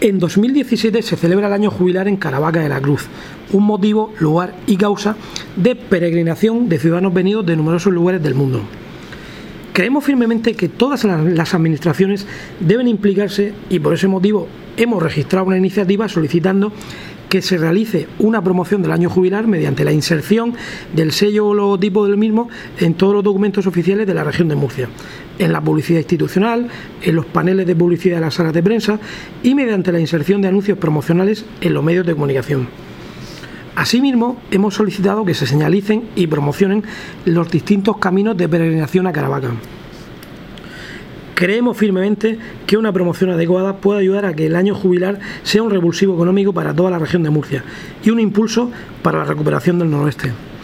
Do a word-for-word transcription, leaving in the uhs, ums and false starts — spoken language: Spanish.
En dos mil diecisiete se celebra el año jubilar en Caravaca de la Cruz, un motivo, lugar y causa de peregrinación de ciudadanos venidos de numerosos lugares del mundo. Creemos firmemente que todas las administraciones deben implicarse y por ese motivo hemos registrado una iniciativa solicitando que se realice una promoción del año jubilar mediante la inserción del sello o logotipo del mismo en todos los documentos oficiales de la región de Murcia, en la publicidad institucional, en los paneles de publicidad de las salas de prensa y mediante la inserción de anuncios promocionales en los medios de comunicación. Asimismo, hemos solicitado que se señalicen y promocionen los distintos caminos de peregrinación a Caravaca. Creemos firmemente que una promoción adecuada puede ayudar a que el año jubilar sea un revulsivo económico para toda la región de Murcia y un impulso para la recuperación del noroeste.